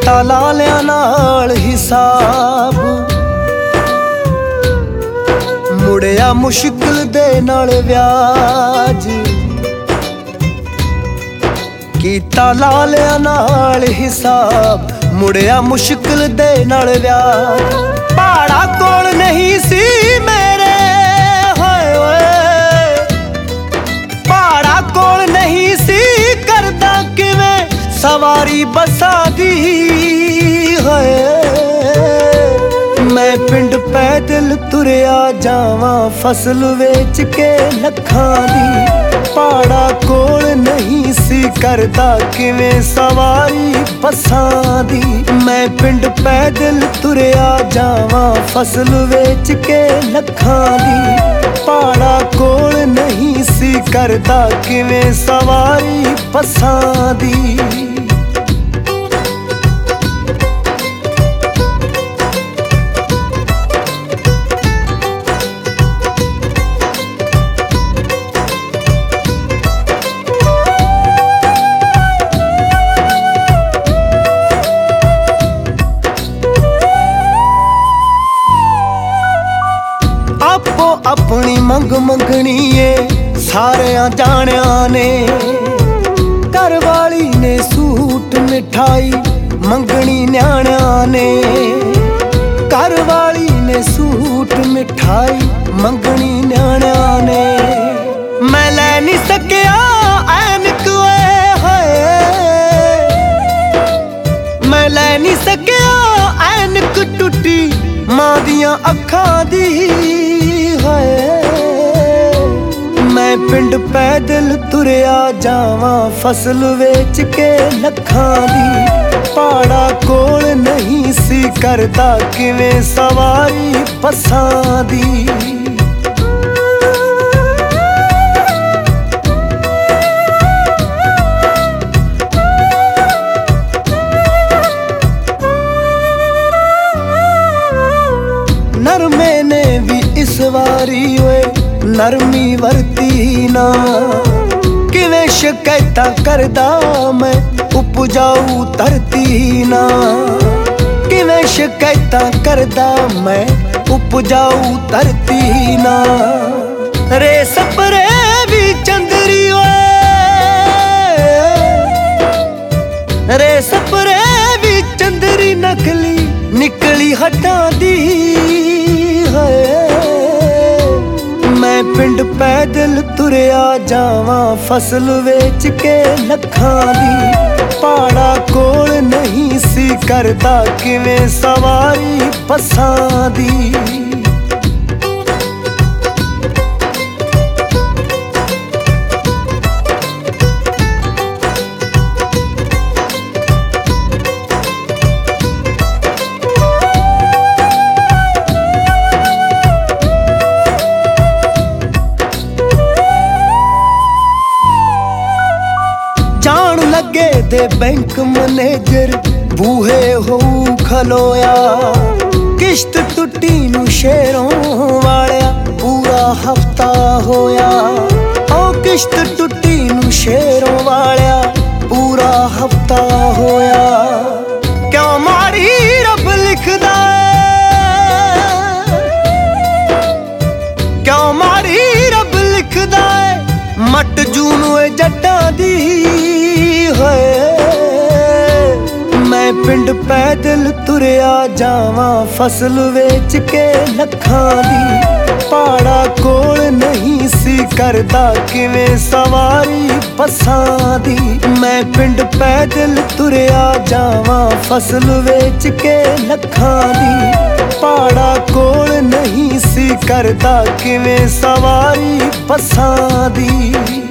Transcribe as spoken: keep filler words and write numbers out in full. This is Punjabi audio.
ਕੀਤਾ ਲਾਲਿਆਂ ਨਾਲ ਹਿਸਾਬ, ਮੁੜਿਆ ਮੁਸ਼ਕਿਲ ਦੇ ਨਾਲ ਵਿਆਜ। ਕੀਤਾ ਲਾਲਿਆਂ ਨਾਲ ਹਿਸਾਬ, ਮੁੜਿਆ ਮੁਸ਼ਕਿਲ ਦੇ ਨਾਲ ਵਿਆਜ। ਪਹਾੜਾ ਕੋਲ ਨਹੀਂ ਸੀ ਮੇਰੇ, ਹੋਏ ਹੋਏ ਪਹਾੜਾ ਕੋਲ ਨਹੀਂ ਸੀ, ਕਰਦਾ ਕਿਵੇਂ ਸਵਾਰੀ ਬੱਸਾਂ ਦੀ। ਹੋਏ ਮੈਂ ਪਿੰਡ ਪੈਦਲ ਤੁਰਿਆ ਜਾਵਾਂ, ਫਸਲ ਵੇਚ ਕੇ ਲੱਖਾਂ ਦੀ। ਪਹਾੜਾ ਕੋਲ ਨਹੀਂ ਸੀ, ਕਰਦਾ ਕਿਵੇਂ ਸਵਾਰੀ ਬੱਸਾਂ ਦੀ। ਮੈਂ ਪਿੰਡ ਪੈਦਲ ਤੁਰਿਆ ਜਾਵਾਂ, ਫਸਲ ਵੇਚ ਕੇ ਲੱਖਾਂ ਦੀ। ਪਹਾੜਾ ਕੋਲ ਨਹੀਂ ਸੀ, ਕਰਦਾ ਕਿਵੇਂ ਸਵਾਰੀ ਬੱਸਾਂ ਦੀ। ਆਪੋ ਆਪਣੀ ਮੰਗ ਮੰਗਣੀ ਏ ਸਾਰਿਆਂ ਜਾਣਿਆਂ ਨੇ। ਘਰ ਵਾਲੀ ਨੇ ਸੂਟ ਮਿਠਾਈ ਮੰਗਣੀ ਨਿਆਣਿਆਂ ਨੇ। ਘਰ ਵਾਲੀ ਨੇ ਸੂਟ ਮਿਠਾਈ ਮੰਗਣੀ ਨਿਆਣਿਆਂ ਨੇ। ਮੈਂ ਲੈ ਨਹੀਂ ਸਕਿਆ ਐਨਕ ਓਏ ਹੋਏ, ਮੈਂ ਲੈ ਨਹੀਂ ਸਕਿਆ ਐਨਕ ਟੁੱਟੀ ਮਾਂ ਦੀਆਂ ਅੱਖਾਂ ਦੀ। ਹੋਏ ਮੈਂ ਪਿੰਡ ਪੈਦਲ ਤੁਰਿਆ ਜਾਵਾਂ, ਫਸਲ ਵੇਚ ਕੇ ਲੱਖਾਂ ਦੀ। ਪਹਾੜਾ ਕੋਲ ਨਹੀਂ ਸੀ, ਕਰਦਾ ਕਿਵੇਂ ਸਵਾਰੀ ਬੱਸਾਂ ਦੀ। ਨਰਮੇ ਨੇ ਵੀ ਇਸ ਵਾਰੀ ਓਏ ਨਰਮੀ ਵਰਤੀ ਨਾ। ਕਿਵੇਂ ਸ਼ਿਕਾਇਤਾਂ ਕਰਦਾ ਮੈਂ ਉਪਜਾਊ ਧਰਤੀ ਨਾ। ਕਿਵੇਂ ਸ਼ਿਕਾਇਤਾਂ ਕਰਦਾ ਮੈਂ ਉਪਜਾਊ ਧਰਤੀ ਨਾ। ਰੇ ਸਪਰੇ ਵੀ ਚੰਦਰੀ ਓਏ, ਰੇ ਸਪਰੇ ਵੀ ਚੰਦਰੀ ਨਕਲੀ ਨਿਕਲੀ ਹੱਟਾਂ ਦੀ। ਮੈਂ ਪਿੰਡ ਪੈਦਲ ਤੁਰਿਆ ਜਾਵਾਂ, ਫਸਲ ਵੇਚ ਕੇ ਲੱਖਾਂ ਦੀ। ਪਹਾੜਾ ਕੋਲ ਨਹੀਂ ਸੀ, ਕਰਦਾ ਕਿਵੇਂ ਸਵਾਰੀ ਬੱਸਾਂ ਦੀ। ਜਾਣ ਲੱਗੇ ਦੇ ਬੈਂਕ ਮੈਨੇਜਰ ਬੂਹੇ ਹੋਊ ਖਲੋਇਆ। ਕਿਸ਼ਤ ਟੁੱਟੀ ਨੂੰ ਸ਼ੇਰੋਂ ਵਾਲਿਆ ਪੂਰਾ ਹਫਤਾ ਹੋਇਆ। ਉਹ ਕਿਸ਼ਤ ਟੁੱਟੀ ਨੂੰ ਸ਼ੇਰੋਂ ਵਾਲਿਆ ਪੂਰਾ ਹਫਤਾ ਹੋਇਆ। ਕਿਉਂ ਮਾੜੀ ਰੱਬ ਲਿਖਦਾ ਏ, ਕਿਉਂ ਮਾੜੀ ਰੱਬ ਲਿਖਦਾ ਏ ਮੱਟ ਜੂਨ ਏ ਜੱਟਾਂ ਦੀ। ਹੋਏ ਮੈਂ ਪਿੰਡ ਪੈਦਲ ਤੁਰਿਆ ਜਾਵਾਂ, ਫਸਲ ਵੇਚ ਕੇ ਲੱਖਾਂ ਦੀ। ਪਹਾੜਾ ਕੋਲ ਨਹੀਂ ਸੀ, ਕਰਦਾ ਕਿਵੇਂ ਸਵਾਰੀ ਬੱਸਾਂ ਦੀ। ਮੈਂ ਪਿੰਡ ਪੈਦਲ ਤੁਰਿਆ ਜਾਵਾਂ, ਫਸਲ ਵੇਚ ਕੇ ਲੱਖਾਂ ਦੀ। ਪਹਾੜਾ ਕੋਲ ਨਹੀਂ ਸੀ, ਕਰਦਾ ਕਿਵੇਂ ਸਵਾਰੀ ਬੱਸਾਂ ਦੀ।